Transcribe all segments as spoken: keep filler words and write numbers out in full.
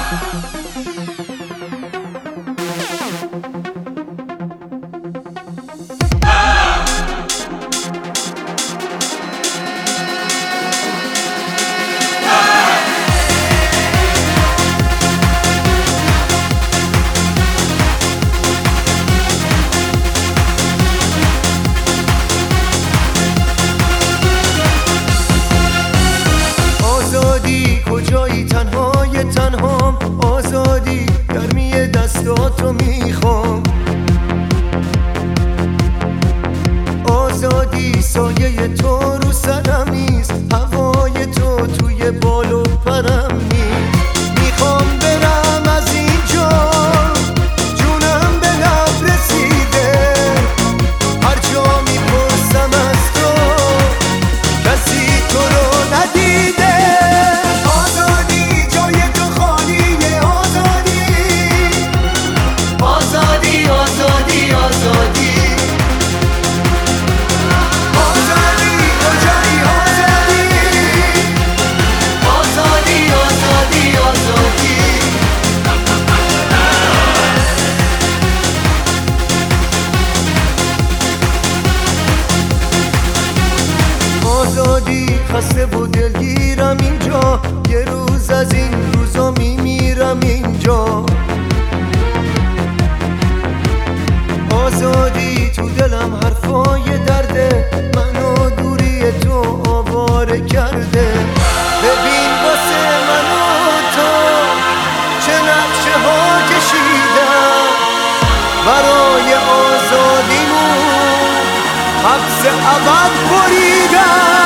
کجایی تنهای تنهام، آزادی گرمی دستاتو میخوام، آزادی سایه تو رو سرم نیست، هوای تو توی بال و پرم نیست. میخوام برم از اینجا، جونم به لب رسیده، هر جا میپرسم از تو کسی تو رو ندیده. خسته و دلگیرم اینجا، یه روز از این روزا میمیرم اینجا. آزادی تو دلم حرفای درده، منو دوری تو آواره کرده. ببین واسه من و تو چه نقشه ها کشیدم، برای آزادیمون حبس ابد بریدم.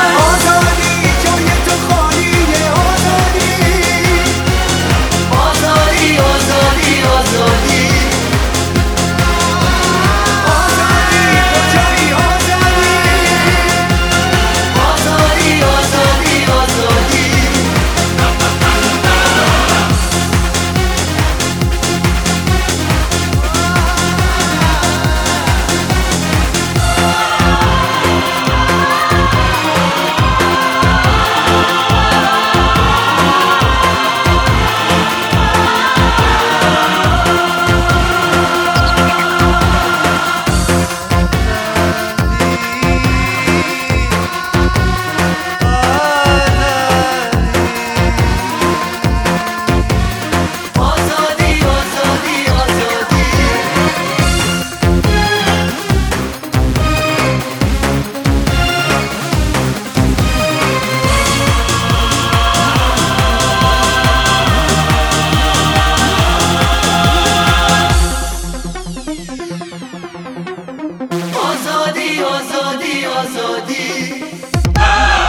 آزادی آزادی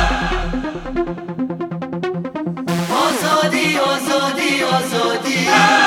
آزادی آزادی آزادی